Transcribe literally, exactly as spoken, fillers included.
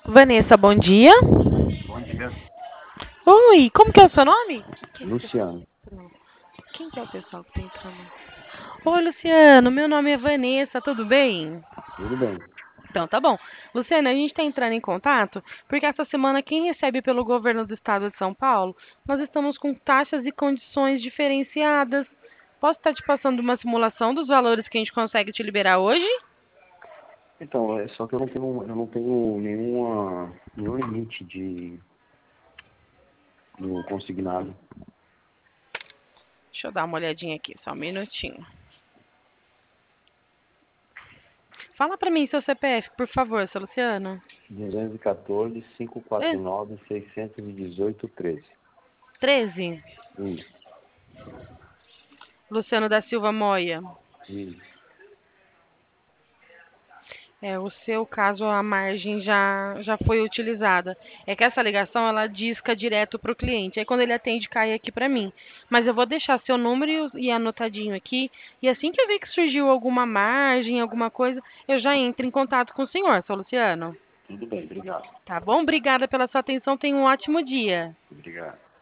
Vanessa, bom dia. Bom dia, Oi, como que é o seu nome? Quem que é esse Luciano. pessoal? Quem que é o pessoal que tá entrando? Oi, Luciano, meu nome é Vanessa, tudo bem? Tudo bem? Então, tá bom. Luciano, a gente está entrando em contato porque essa semana quem recebe pelo governo do estado de São Paulo, nós estamos com taxas e condições diferenciadas. Posso estar te passando uma simulação dos valores que a gente consegue te liberar hoje? Então, é só que eu não tenho, eu não tenho nenhuma, nenhum limite de no consignado. Deixa eu dar uma olhadinha aqui, só um minutinho. Fala para mim seu C P F, por favor, seu Luciano. duzentos e quatorze, quinhentos e quarenta É, e nove, seiscentos e dezoito, treze. treze. Isso, Luciano da Silva Moia. isso. É, o seu caso, a margem já, já foi utilizada. É que essa ligação, ela disca direto para o cliente. Aí, quando ele atende, cai aqui para mim. Mas eu vou deixar seu número e, o- e anotadinho aqui. E assim que eu ver que surgiu alguma margem, alguma coisa, eu já entro em contato com o senhor, seu Luciano. Tudo bem, obrigado. Tá bom? Obrigada pela sua atenção. Tenha um ótimo dia. Obrigado.